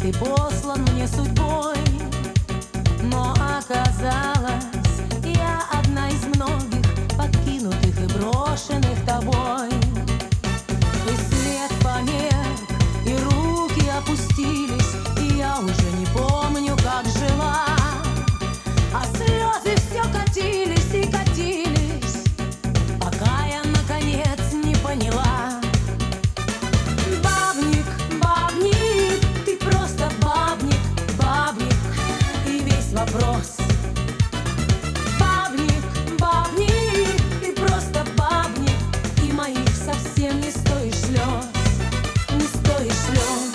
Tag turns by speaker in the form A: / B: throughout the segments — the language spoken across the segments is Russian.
A: ты послан мне судьбой. Но оказалось, я одна из многих, покинутых и брошенных тобой. И свет померк, и руки опустились, и я уже не помню, как жила. А слезы все катились и катились, пока я наконец не поняла. Бабник, бабник, ты просто бабник, бабник, и весь вопрос. Бабник, бабник, ты просто бабник, и моих совсем не стоишь слез, не стоишь слез.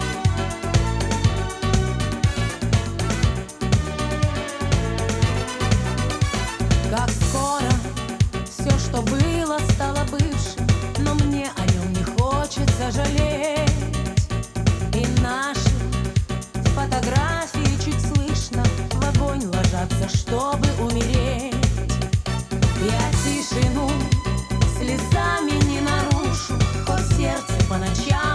A: Как скоро все, что было, стало бывшим, но мне о нем не хочется жалеть. И наши фотографии чуть слышно в огонь ложатся, чтобы умереть. Я тишину слезами не нарушу, хоть сердце по ночам